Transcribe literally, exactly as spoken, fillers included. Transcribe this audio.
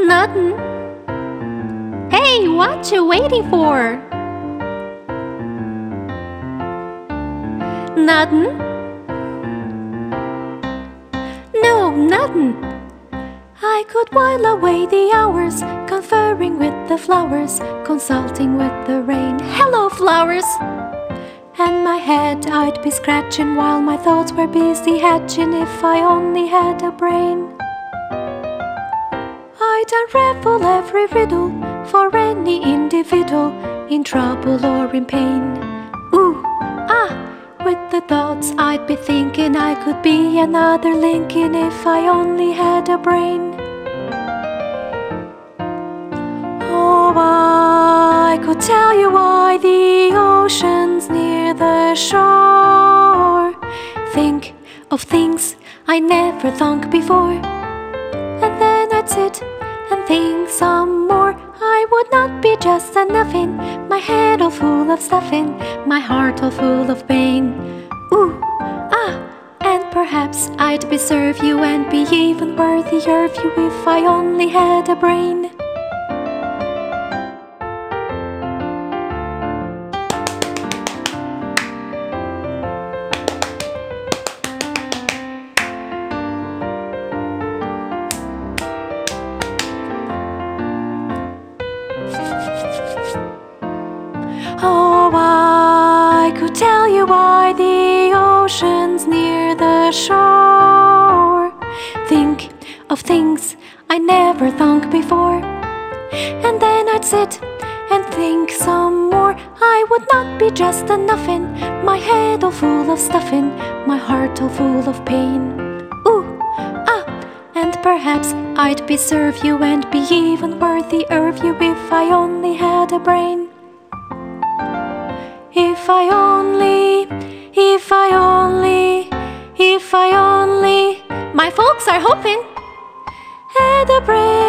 Nothing. Hey, what you waiting for? Nothing. No, nothing. I could while away the hours, conferring with the flowers, consulting with the rain. Hello, flowers! And my head I'd be scratching while my thoughts were busy hatching. If I only had a brain, I'd unravel every riddle for any individual in trouble or in pain. Ooh, ah, with the thoughts I'd be thinking I could be another Lincoln if I only had a brain. Oh, I could tell you why the ocean's near the shore. Think of things I never thunk before, and then I'd sit and think some more. I would not be just a nothing, my head all full of stuffing, my heart all full of pain. Ooh, ah, and perhaps I'd be serve you and be even worthier of you if I only had a brain. Oh, I could tell you why the ocean's near the shore. Think of things I never thunk before, and then I'd sit and think some more. I would not be just a nothing, my head all full of stuffing, my heart all full of pain. Ooh, ah, and perhaps I'd be serve you and be even worthier of you if I only had a brain. If I only, if I only, if I only, my folks are hoping, had a brain.